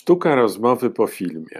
Sztuka rozmowy po filmie.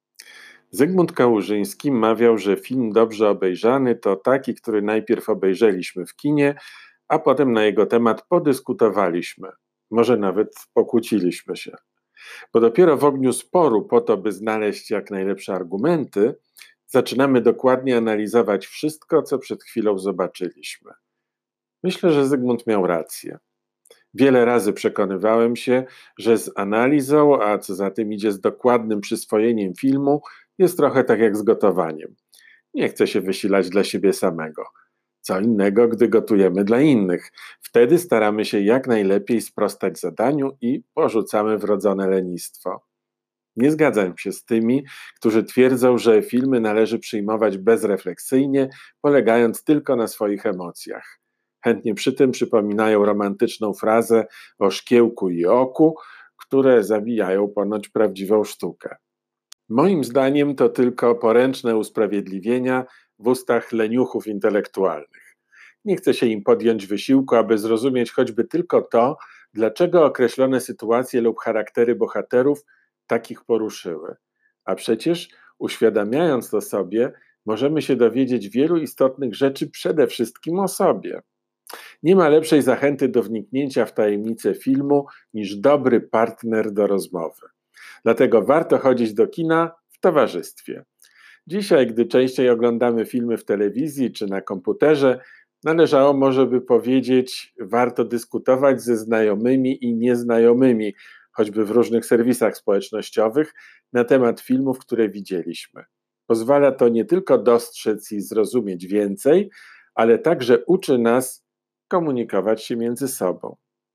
Zygmunt Kałużyński mawiał, że film dobrze obejrzany to taki, który najpierw obejrzeliśmy w kinie, a potem na jego temat podyskutowaliśmy. Może nawet pokłóciliśmy się. Bo dopiero w ogniu sporu, po to, by znaleźć jak najlepsze argumenty, zaczynamy dokładnie analizować wszystko, co przed chwilą zobaczyliśmy. Myślę, że Zygmunt miał rację. Wiele razy przekonywałem się, że z analizą, a co za tym idzie z dokładnym przyswojeniem filmu, jest trochę tak jak z gotowaniem. Nie chcę się wysilać dla siebie samego. Co innego, gdy gotujemy dla innych. Wtedy staramy się jak najlepiej sprostać zadaniu i porzucamy wrodzone lenistwo. Nie zgadzam się z tymi, którzy twierdzą, że filmy należy przyjmować bezrefleksyjnie, polegając tylko na swoich emocjach. Chętnie przy tym przypominają romantyczną frazę o szkiełku i oku, które zabijają ponoć prawdziwą sztukę. Moim zdaniem to tylko poręczne usprawiedliwienia w ustach leniuchów intelektualnych. Nie chce się im podjąć wysiłku, aby zrozumieć choćby tylko to, dlaczego określone sytuacje lub charaktery bohaterów takich poruszyły. A przecież, uświadamiając to sobie, możemy się dowiedzieć wielu istotnych rzeczy przede wszystkim o sobie. Nie ma lepszej zachęty do wniknięcia w tajemnicę filmu niż dobry partner do rozmowy. Dlatego warto chodzić do kina w towarzystwie. Dzisiaj, gdy częściej oglądamy filmy w telewizji czy na komputerze, należało może by powiedzieć, warto dyskutować ze znajomymi i nieznajomymi, choćby w różnych serwisach społecznościowych, na temat filmów, które widzieliśmy. Pozwala to nie tylko dostrzec i zrozumieć więcej, ale także uczy nas komunikować się między sobą.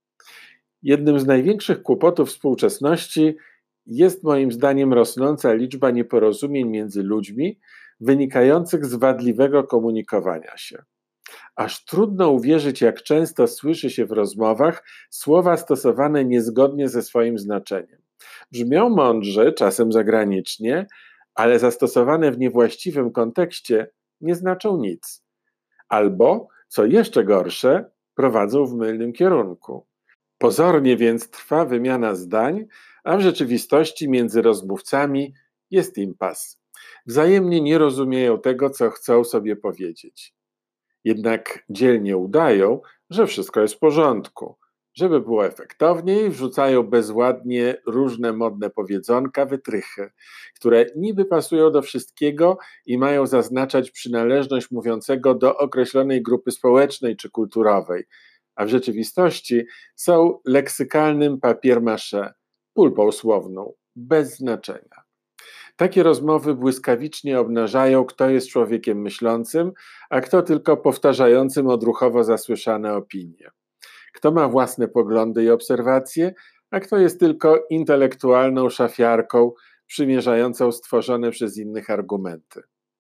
Jednym z największych kłopotów współczesności jest moim zdaniem rosnąca liczba nieporozumień między ludźmi wynikających z wadliwego komunikowania się. Aż trudno uwierzyć, jak często słyszy się w rozmowach słowa stosowane niezgodnie ze swoim znaczeniem. Brzmią mądrze, czasem zagranicznie, ale zastosowane w niewłaściwym kontekście nie znaczą nic. Albo, co jeszcze gorsze, prowadzą w mylnym kierunku. Pozornie więc trwa wymiana zdań, a w rzeczywistości między rozmówcami jest impas. Wzajemnie nie rozumieją tego, co chcą sobie powiedzieć. Jednak dzielnie udają, że wszystko jest w porządku. Żeby było efektowniej, wrzucają bezładnie różne modne powiedzonka, wytrychy, które niby pasują do wszystkiego i mają zaznaczać przynależność mówiącego do określonej grupy społecznej czy kulturowej, a w rzeczywistości są leksykalnym papier-mâché, pulpą słowną, bez znaczenia. Takie rozmowy błyskawicznie obnażają, kto jest człowiekiem myślącym, a kto tylko powtarzającym odruchowo zasłyszane opinie. Kto ma własne poglądy i obserwacje, a kto jest tylko intelektualną szafiarką przymierzającą stworzone przez innych argumenty.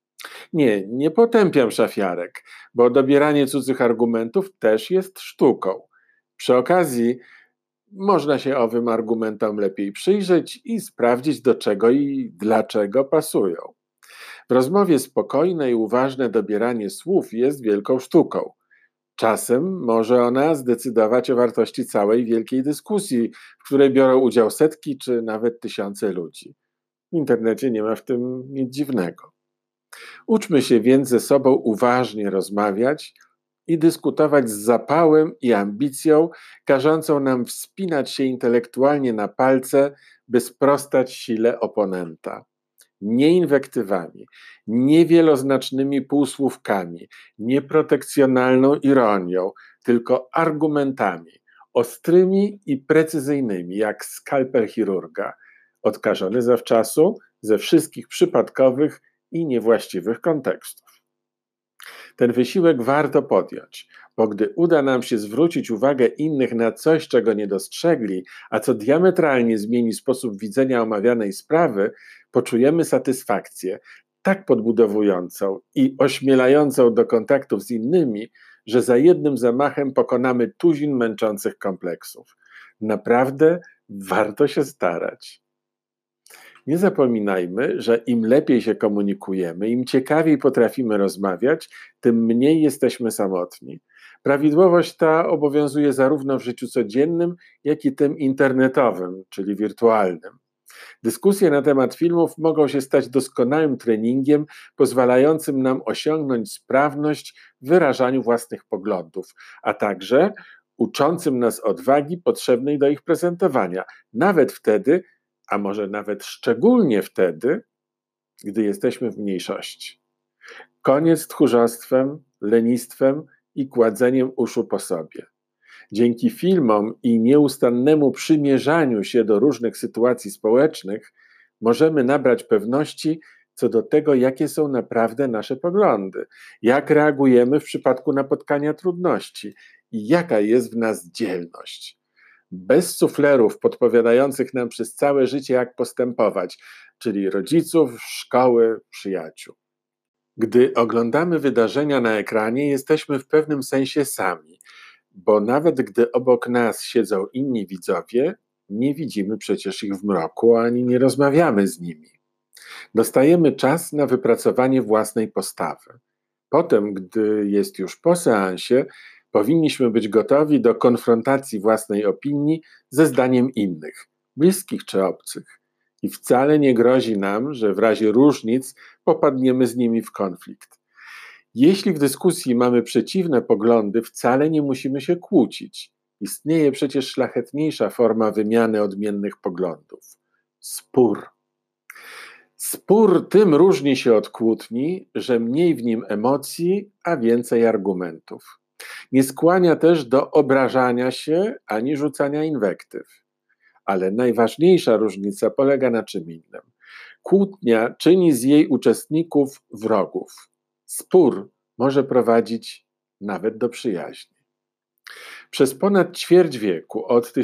Nie potępiam szafiarek, bo dobieranie cudzych argumentów też jest sztuką. Przy okazji można się owym argumentom lepiej przyjrzeć i sprawdzić, do czego i dlaczego pasują. W rozmowie spokojne i uważne dobieranie słów jest wielką sztuką. Czasem może ona zdecydować o wartości całej wielkiej dyskusji, w której biorą udział setki czy nawet tysiące ludzi. W internecie nie ma w tym nic dziwnego. Uczmy się więc ze sobą uważnie rozmawiać i dyskutować z zapałem i ambicją, każącą nam wspinać się intelektualnie na palce, by sprostać sile oponenta. Nie inwektywami, nie wieloznacznymi półsłówkami, nie protekcjonalną ironią, tylko argumentami, ostrymi i precyzyjnymi, jak skalpel chirurga, odkażony zawczasu ze wszystkich przypadkowych i niewłaściwych kontekstów. Ten wysiłek warto podjąć, bo gdy uda nam się zwrócić uwagę innych na coś, czego nie dostrzegli, a co diametralnie zmieni sposób widzenia omawianej sprawy, poczujemy satysfakcję, tak podbudowującą i ośmielającą do kontaktów z innymi, że za jednym zamachem pokonamy tuzin męczących kompleksów. Naprawdę warto się starać. Nie zapominajmy, że im lepiej się komunikujemy, im ciekawiej potrafimy rozmawiać, tym mniej jesteśmy samotni. Prawidłowość ta obowiązuje zarówno w życiu codziennym, jak i tym internetowym, czyli wirtualnym. Dyskusje na temat filmów mogą się stać doskonałym treningiem, pozwalającym nam osiągnąć sprawność w wyrażaniu własnych poglądów, a także uczącym nas odwagi potrzebnej do ich prezentowania, nawet wtedy, a może nawet szczególnie wtedy, gdy jesteśmy w mniejszości. Koniec tchórzostwem, lenistwem i kładzeniem uszu po sobie. Dzięki filmom i nieustannemu przymierzaniu się do różnych sytuacji społecznych możemy nabrać pewności co do tego, jakie są naprawdę nasze poglądy, jak reagujemy w przypadku napotkania trudności i jaka jest w nas dzielność. Bez suflerów podpowiadających nam przez całe życie, jak postępować, czyli rodziców, szkoły, przyjaciół. Gdy oglądamy wydarzenia na ekranie, jesteśmy w pewnym sensie sami, bo nawet gdy obok nas siedzą inni widzowie, nie widzimy przecież ich w mroku, ani nie rozmawiamy z nimi. Dostajemy czas na wypracowanie własnej postawy. Potem, gdy jest już po seansie, powinniśmy być gotowi do konfrontacji własnej opinii ze zdaniem innych, bliskich czy obcych. I wcale nie grozi nam, że w razie różnic popadniemy z nimi w konflikt. Jeśli w dyskusji mamy przeciwne poglądy, wcale nie musimy się kłócić. Istnieje przecież szlachetniejsza forma wymiany odmiennych poglądów. Spór. Spór tym różni się od kłótni, że mniej w nim emocji, a więcej argumentów. Nie skłania też do obrażania się ani rzucania inwektyw. Ale najważniejsza różnica polega na czym innym. Kłótnia czyni z jej uczestników wrogów. Spór może prowadzić nawet do przyjaźni. Przez ponad ćwierć wieku, od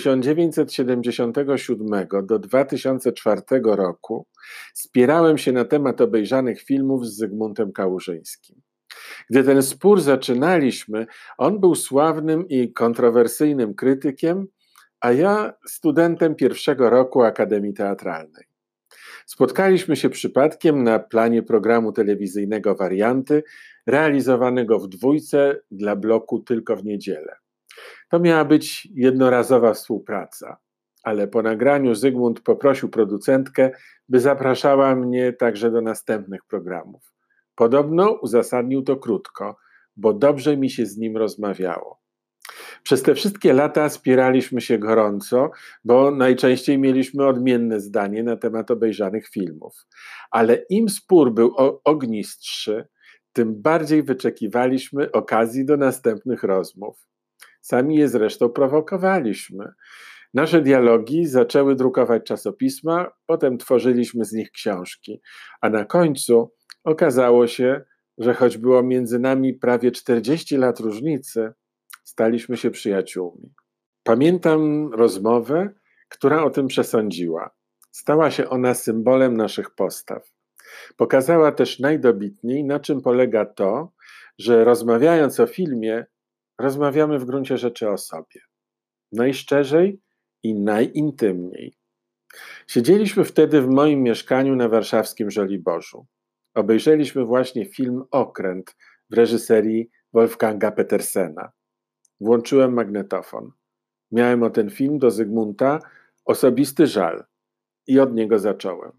1977 do 2004 roku, spierałem się na temat obejrzanych filmów z Zygmuntem Kałużyńskim. Gdy ten spór zaczynaliśmy, on był sławnym i kontrowersyjnym krytykiem, a ja studentem pierwszego roku Akademii Teatralnej. Spotkaliśmy się przypadkiem na planie programu telewizyjnego Warianty, realizowanego w dwójce dla bloku Tylko w niedzielę. To miała być jednorazowa współpraca, ale po nagraniu Zygmunt poprosił producentkę, by zapraszała mnie także do następnych programów. Podobno uzasadnił to krótko, bo dobrze mi się z nim rozmawiało. Przez te wszystkie lata spieraliśmy się gorąco, bo najczęściej mieliśmy odmienne zdanie na temat obejrzanych filmów. Ale im spór był ognistszy, tym bardziej wyczekiwaliśmy okazji do następnych rozmów. Sami je zresztą prowokowaliśmy. Nasze dialogi zaczęły drukować czasopisma, potem tworzyliśmy z nich książki, a na końcu okazało się, że choć było między nami prawie 40 lat różnicy, staliśmy się przyjaciółmi. Pamiętam rozmowę, która o tym przesądziła. Stała się ona symbolem naszych postaw. Pokazała też najdobitniej, na czym polega to, że rozmawiając o filmie, rozmawiamy w gruncie rzeczy o sobie. Najszczerzej i najintymniej. Siedzieliśmy wtedy w moim mieszkaniu na warszawskim Żoliborzu. Obejrzeliśmy właśnie film Okręt w reżyserii Wolfganga Petersena. Włączyłem magnetofon. Miałem o ten film do Zygmunta osobisty żal i od niego zacząłem.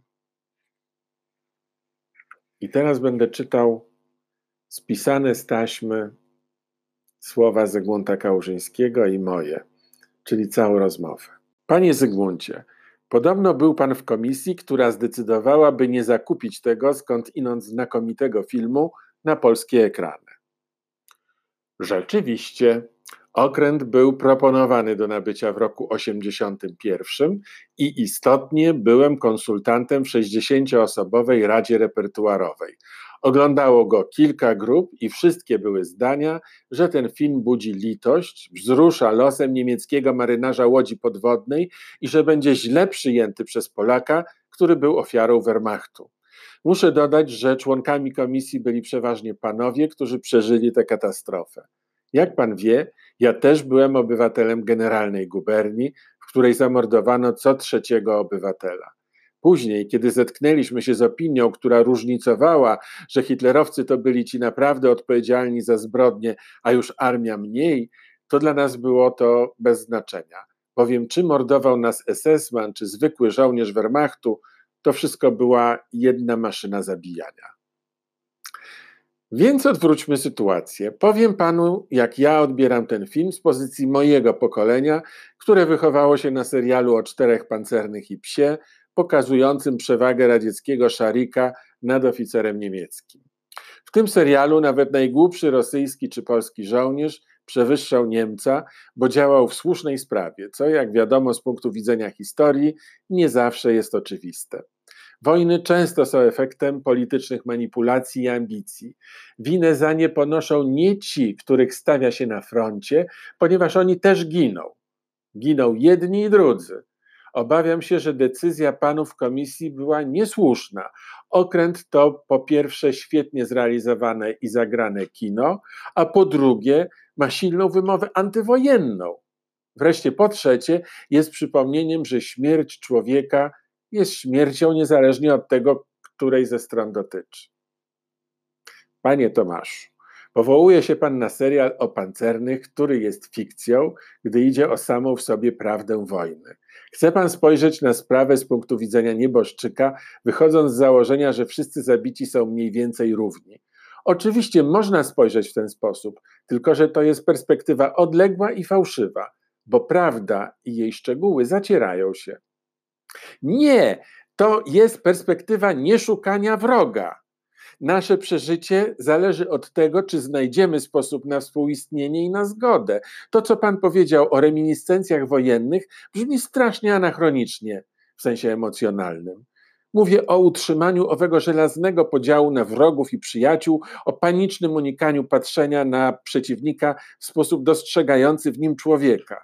I teraz będę czytał spisane z taśmy słowa Zygmunta Kałużyńskiego i moje, czyli całą rozmowę. Panie Zygmuncie, podobno był pan w komisji, która zdecydowała, by nie zakupić tego skądinąd znakomitego filmu na polskie ekrany. Rzeczywiście, Okręt był proponowany do nabycia w roku 1981 i istotnie byłem konsultantem w 60-osobowej Radzie Repertuarowej. Oglądało go kilka grup i wszystkie były zdania, że ten film budzi litość, wzrusza losem niemieckiego marynarza łodzi podwodnej i że będzie źle przyjęty przez Polaka, który był ofiarą Wehrmachtu. Muszę dodać, że członkami komisji byli przeważnie panowie, którzy przeżyli tę katastrofę. Jak pan wie, ja też byłem obywatelem generalnej guberni, w której zamordowano co trzeciego obywatela. Później, kiedy zetknęliśmy się z opinią, która różnicowała, że hitlerowcy to byli ci naprawdę odpowiedzialni za zbrodnie, a już armia mniej, to dla nas było to bez znaczenia. bowiem czy mordował nas SS-man, czy zwykły żołnierz Wehrmachtu, to wszystko była jedna maszyna zabijania. Więc odwróćmy sytuację. Powiem panu, jak ja odbieram ten film z pozycji mojego pokolenia, które wychowało się na serialu o 4 pancernych i psie, pokazującym przewagę radzieckiego szarika nad oficerem niemieckim. W tym serialu nawet najgłupszy rosyjski czy polski żołnierz przewyższał Niemca, bo działał w słusznej sprawie, co, jak wiadomo z punktu widzenia historii, nie zawsze jest oczywiste. Wojny często są efektem politycznych manipulacji i ambicji. Winę za nie ponoszą nie ci, których stawia się na froncie, ponieważ oni też giną. Giną jedni i drudzy. Obawiam się, że decyzja panów w komisji była niesłuszna. Okręt to po pierwsze świetnie zrealizowane i zagrane kino, a po drugie ma silną wymowę antywojenną. Wreszcie po trzecie jest przypomnieniem, że śmierć człowieka jest śmiercią niezależnie od tego, której ze stron dotyczy. Panie Tomaszu, powołuje się pan na serial o pancernych, który jest fikcją, gdy idzie o samą w sobie prawdę wojny. Chce pan spojrzeć na sprawę z punktu widzenia nieboszczyka, wychodząc z założenia, że wszyscy zabici są mniej więcej równi. Oczywiście można spojrzeć w ten sposób, tylko że to jest perspektywa odległa i fałszywa, bo prawda i jej szczegóły zacierają się. Nie, to jest perspektywa nieszukania wroga. Nasze przeżycie zależy od tego, czy znajdziemy sposób na współistnienie i na zgodę. To, co pan powiedział o reminiscencjach wojennych, brzmi strasznie anachronicznie w sensie emocjonalnym. Mówię o utrzymaniu owego żelaznego podziału na wrogów i przyjaciół, o panicznym unikaniu patrzenia na przeciwnika w sposób dostrzegający w nim człowieka.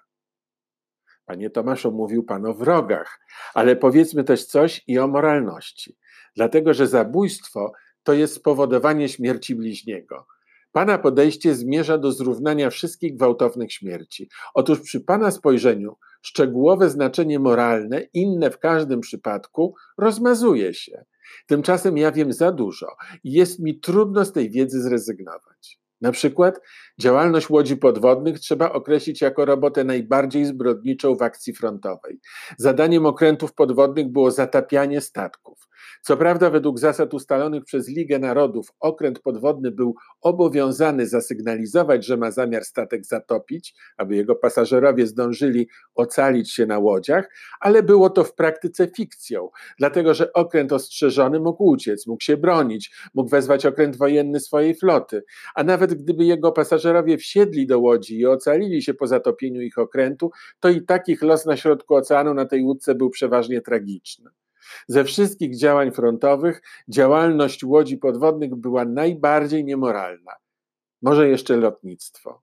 Panie Tomaszu, mówił pan o wrogach, ale powiedzmy też coś i o moralności. Dlatego, że zabójstwo to jest spowodowanie śmierci bliźniego. Pana podejście zmierza do zrównania wszystkich gwałtownych śmierci. Otóż przy pana spojrzeniu szczegółowe znaczenie moralne, inne w każdym przypadku, rozmazuje się. Tymczasem ja wiem za dużo i jest mi trudno z tej wiedzy zrezygnować. Na przykład działalność łodzi podwodnych trzeba określić jako robotę najbardziej zbrodniczą w akcji frontowej. Zadaniem okrętów podwodnych było zatapianie statków. Co prawda według zasad ustalonych przez Ligę Narodów okręt podwodny był obowiązany zasygnalizować, że ma zamiar statek zatopić, aby jego pasażerowie zdążyli ocalić się na łodziach, ale było to w praktyce fikcją, dlatego że okręt ostrzeżony mógł uciec, mógł się bronić, mógł wezwać okręt wojenny swojej floty, a nawet gdyby jego pasażerowie wsiedli do łodzi i ocalili się po zatopieniu ich okrętu, to i tak ich los na środku oceanu na tej łódce był przeważnie tragiczny. Ze wszystkich działań frontowych działalność łodzi podwodnych była najbardziej niemoralna. Może jeszcze lotnictwo.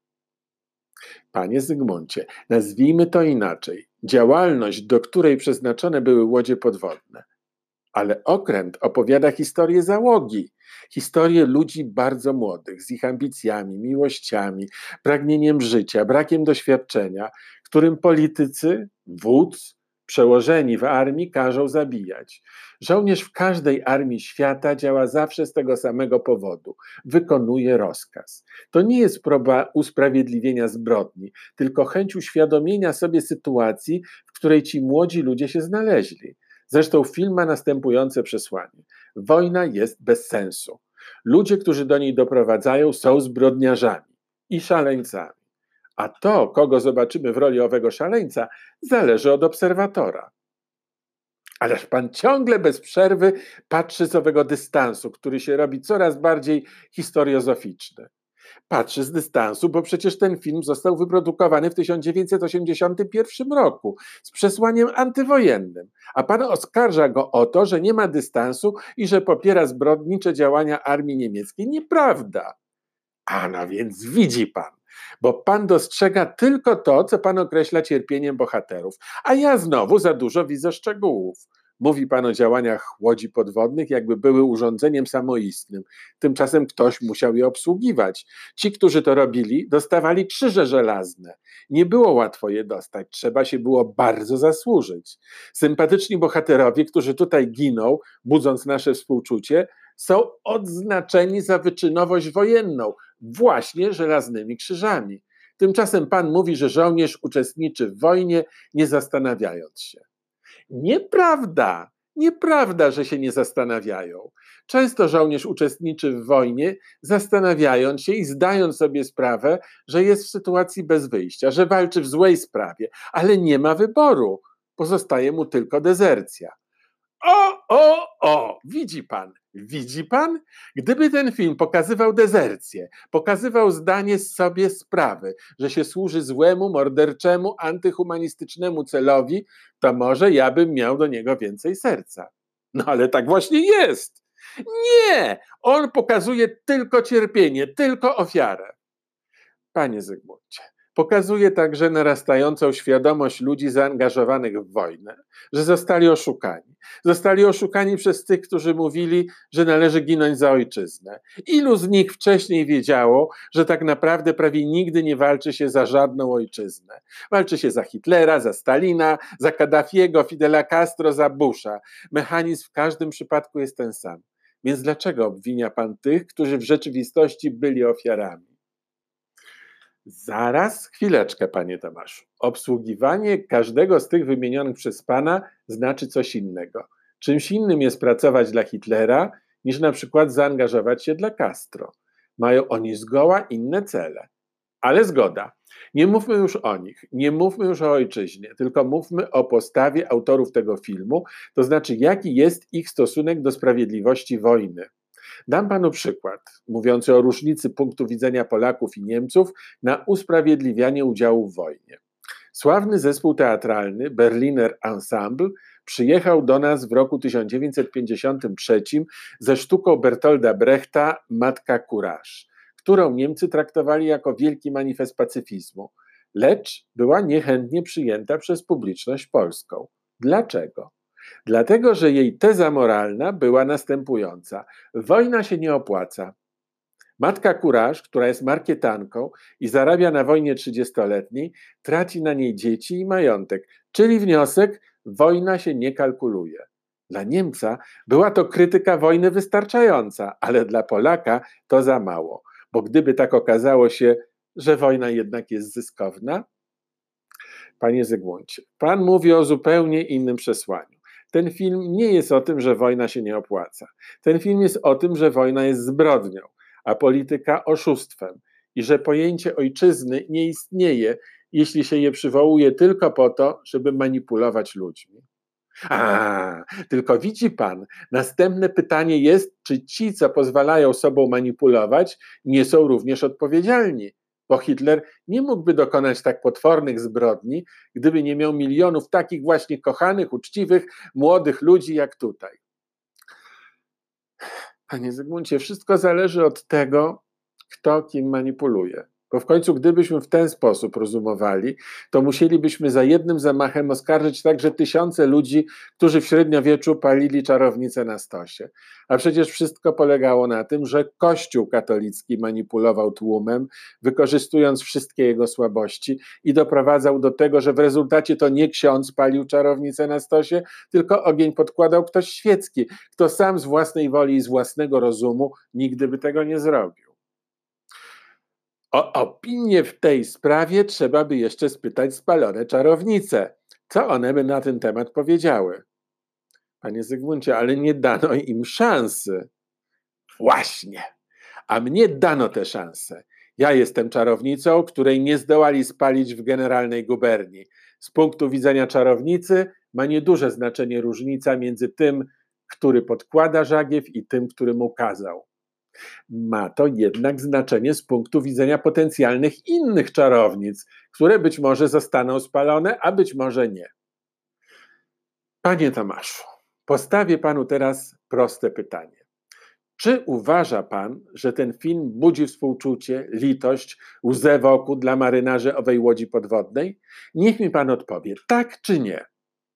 Panie Zygmuncie, nazwijmy to inaczej. Działalność, do której przeznaczone były łodzie podwodne. Ale okręt opowiada historię załogi, historię ludzi bardzo młodych, z ich ambicjami, miłościami, pragnieniem życia, brakiem doświadczenia, którym politycy, wódz, przełożeni w armii każą zabijać. Żołnierz w każdej armii świata działa zawsze z tego samego powodu. Wykonuje rozkaz. To nie jest próba usprawiedliwienia zbrodni, tylko chęć uświadomienia sobie sytuacji, w której ci młodzi ludzie się znaleźli. Zresztą film ma następujące przesłanie. Wojna jest bez sensu. Ludzie, którzy do niej doprowadzają, są zbrodniarzami i szaleńcami. A to, kogo zobaczymy w roli owego szaleńca, zależy od obserwatora. Ależ pan ciągle bez przerwy patrzy z owego dystansu, który się robi coraz bardziej historiozoficzny. Patrzy z dystansu, bo przecież ten film został wyprodukowany w 1981 roku z przesłaniem antywojennym, a pan oskarża go o to, że nie ma dystansu i że popiera zbrodnicze działania armii niemieckiej. Nieprawda. A no więc widzi pan, bo pan dostrzega tylko to, co pan określa cierpieniem bohaterów, a ja znowu za dużo widzę szczegółów. Mówi pan o działaniach łodzi podwodnych, jakby były urządzeniem samoistnym. Tymczasem ktoś musiał je obsługiwać. Ci, którzy to robili, dostawali krzyże żelazne. Nie było łatwo je dostać, trzeba się było bardzo zasłużyć. Sympatyczni bohaterowie, którzy tutaj giną, budząc nasze współczucie, są odznaczeni za wyczynowość wojenną, właśnie żelaznymi krzyżami. Tymczasem pan mówi, że żołnierz uczestniczy w wojnie, nie zastanawiając się. Nieprawda! Nieprawda, że się nie zastanawiają. Często żołnierz uczestniczy w wojnie, zastanawiając się i zdając sobie sprawę, że jest w sytuacji bez wyjścia, że walczy w złej sprawie, ale nie ma wyboru. Pozostaje mu tylko dezercja. O! Widzi pan? Gdyby ten film pokazywał dezercję, pokazywał zdanie z sobie sprawy, że się służy złemu, morderczemu, antyhumanistycznemu celowi, to może ja bym miał do niego więcej serca. No ale tak właśnie jest. Nie! On pokazuje tylko cierpienie, tylko ofiarę. Panie Zygmuncie, pokazuje także narastającą świadomość ludzi zaangażowanych w wojnę, że zostali oszukani. Zostali oszukani przez tych, którzy mówili, że należy ginąć za ojczyznę. Ilu z nich wcześniej wiedziało, że tak naprawdę prawie nigdy nie walczy się za żadną ojczyznę. Walczy się za Hitlera, za Stalina, za Kaddafiego, Fidela Castro, za Busha. Mechanizm w każdym przypadku jest ten sam. Więc dlaczego obwinia pan tych, którzy w rzeczywistości byli ofiarami? Zaraz, chwileczkę, panie Tomaszu. Obsługiwanie każdego z tych wymienionych przez pana znaczy coś innego. Czymś innym jest pracować dla Hitlera, niż na przykład zaangażować się dla Castro. Mają oni zgoła inne cele. Ale zgoda. Nie mówmy już o nich, nie mówmy już o ojczyźnie, tylko mówmy o postawie autorów tego filmu, to znaczy jaki jest ich stosunek do sprawiedliwości wojny. Dam panu przykład, mówiący o różnicy punktu widzenia Polaków i Niemców na usprawiedliwianie udziału w wojnie. Sławny zespół teatralny Berliner Ensemble przyjechał do nas w roku 1953 ze sztuką Bertolda Brechta Matka Courage, którą Niemcy traktowali jako wielki manifest pacyfizmu, lecz była niechętnie przyjęta przez publiczność polską. Dlaczego? Dlatego, że jej teza moralna była następująca. Wojna się nie opłaca. Matka Courage, która jest markietanką i zarabia na wojnie 30-letniej, traci na niej dzieci i majątek, czyli wniosek, wojna się nie kalkuluje. Dla Niemca była to krytyka wojny wystarczająca, ale dla Polaka to za mało, bo gdyby tak okazało się, że wojna jednak jest zyskowna. Panie Zygmuncie, pan mówi o zupełnie innym przesłaniu. Ten film nie jest o tym, że wojna się nie opłaca. Ten film jest o tym, że wojna jest zbrodnią, a polityka oszustwem i że pojęcie ojczyzny nie istnieje, jeśli się je przywołuje tylko po to, żeby manipulować ludźmi. Tylko widzi pan, następne pytanie jest, czy ci, co pozwalają sobą manipulować, nie są również odpowiedzialni. Bo Hitler nie mógłby dokonać tak potwornych zbrodni, gdyby nie miał milionów takich właśnie kochanych, uczciwych, młodych ludzi jak tutaj. Panie Zygmuncie, wszystko zależy od tego, kto kim manipuluje. Bo w końcu, gdybyśmy w ten sposób rozumowali, to musielibyśmy za jednym zamachem oskarżyć także tysiące ludzi, którzy w średniowieczu palili czarownice na stosie. A przecież wszystko polegało na tym, że Kościół katolicki manipulował tłumem, wykorzystując wszystkie jego słabości i doprowadzał do tego, że w rezultacie to nie ksiądz palił czarownicę na stosie, tylko ogień podkładał ktoś świecki, kto sam z własnej woli i z własnego rozumu nigdy by tego nie zrobił. O opinię w tej sprawie trzeba by jeszcze spytać spalone czarownice. Co one by na ten temat powiedziały? Panie Zygmuncie, ale nie dano im szansy. Właśnie, a mnie dano tę szansę. Ja jestem czarownicą, której nie zdołali spalić w generalnej guberni. Z punktu widzenia czarownicy ma nieduże znaczenie różnica między tym, który podkłada żagiew i tym, który mu kazał. Ma to jednak znaczenie z punktu widzenia potencjalnych innych czarownic, które być może zostaną spalone, a być może nie. Panie Tomaszu, postawię panu teraz proste pytanie. Czy uważa pan, że ten film budzi współczucie, litość, łzę wokół dla marynarzy owej łodzi podwodnej? Niech mi pan odpowie, tak czy nie?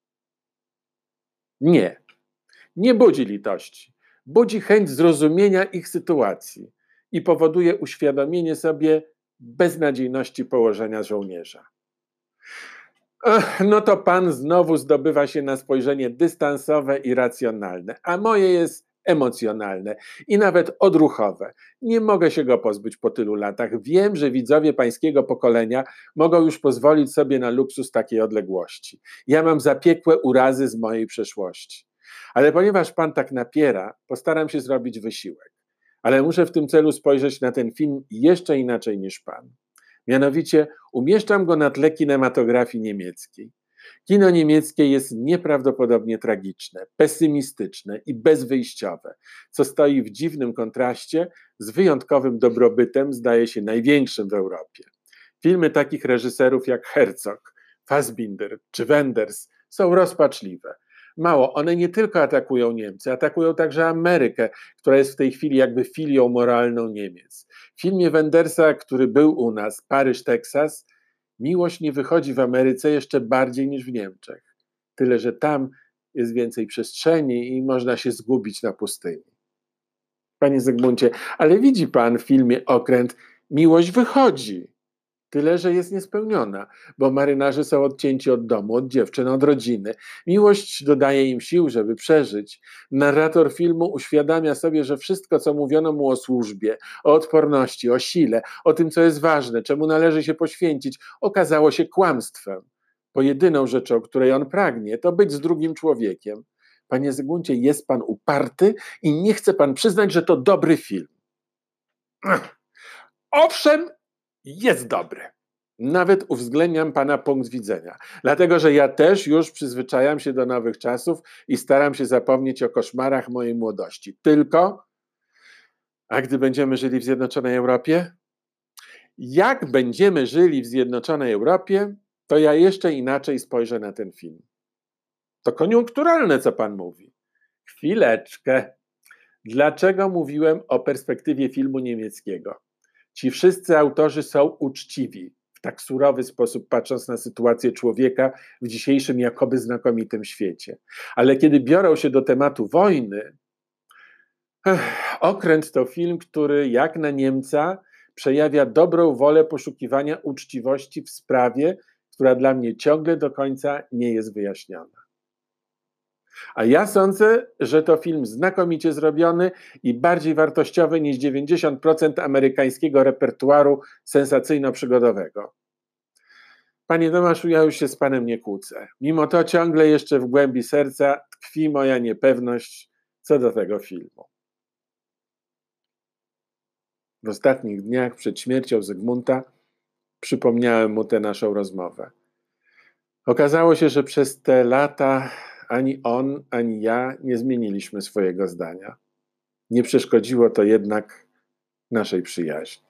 Nie. Nie budzi litości. Budzi chęć zrozumienia ich sytuacji i powoduje uświadomienie sobie beznadziejności położenia żołnierza. No to pan znowu zdobywa się na spojrzenie dystansowe i racjonalne, a moje jest emocjonalne i nawet odruchowe. Nie mogę się go pozbyć po tylu latach. Wiem, że widzowie pańskiego pokolenia mogą już pozwolić sobie na luksus takiej odległości. Ja mam zapiekłe urazy z mojej przeszłości. Ale ponieważ pan tak napiera, postaram się zrobić wysiłek. Ale muszę w tym celu spojrzeć na ten film jeszcze inaczej niż pan. Mianowicie umieszczam go na tle kinematografii niemieckiej. Kino niemieckie jest nieprawdopodobnie tragiczne, pesymistyczne i bezwyjściowe, co stoi w dziwnym kontraście z wyjątkowym dobrobytem, zdaje się największym w Europie. Filmy takich reżyserów jak Herzog, Fassbinder czy Wenders są rozpaczliwe. Mało, one nie tylko atakują Niemcy, atakują także Amerykę, która jest w tej chwili jakby filią moralną Niemiec. W filmie Wendersa, który był u nas, Paryż, Teksas, miłość nie wychodzi w Ameryce jeszcze bardziej niż w Niemczech. Tyle, że tam jest więcej przestrzeni i można się zgubić na pustyni. Panie Zygmuncie, ale widzi pan w filmie Okręt, miłość wychodzi. Tyle, że jest niespełniona, bo marynarze są odcięci od domu, od dziewczyn, od rodziny. Miłość dodaje im sił, żeby przeżyć. Narrator filmu uświadamia sobie, że wszystko, co mówiono mu o służbie, o odporności, o sile, o tym, co jest ważne, czemu należy się poświęcić, okazało się kłamstwem. Bo jedyną rzeczą, której on pragnie, to być z drugim człowiekiem. Panie Zygmuncie, jest pan uparty i nie chce pan przyznać, że to dobry film. Owszem, jest dobry. Nawet uwzględniam pana punkt widzenia, dlatego że ja też już przyzwyczajam się do nowych czasów i staram się zapomnieć o koszmarach mojej młodości. Tylko, a gdy będziemy żyli w Zjednoczonej Europie? Jak będziemy żyli w Zjednoczonej Europie, to ja jeszcze inaczej spojrzę na ten film. To koniunkturalne, co pan mówi. Chwileczkę. Dlaczego mówiłem o perspektywie filmu niemieckiego? Ci wszyscy autorzy są uczciwi, w tak surowy sposób patrząc na sytuację człowieka w dzisiejszym jakoby znakomitym świecie. Ale kiedy biorą się do tematu wojny, Okręt to film, który jak na Niemca przejawia dobrą wolę poszukiwania uczciwości w sprawie, która dla mnie ciągle do końca nie jest wyjaśniona. A ja sądzę, że to film znakomicie zrobiony i bardziej wartościowy niż 90% amerykańskiego repertuaru sensacyjno-przygodowego. Panie Tomaszu, ja już się z panem nie kłócę. Mimo to ciągle jeszcze w głębi serca tkwi moja niepewność co do tego filmu. W ostatnich dniach przed śmiercią Zygmunta przypomniałem mu tę naszą rozmowę. Okazało się, że przez te lata ani on, ani ja nie zmieniliśmy swojego zdania. Nie przeszkodziło to jednak naszej przyjaźni.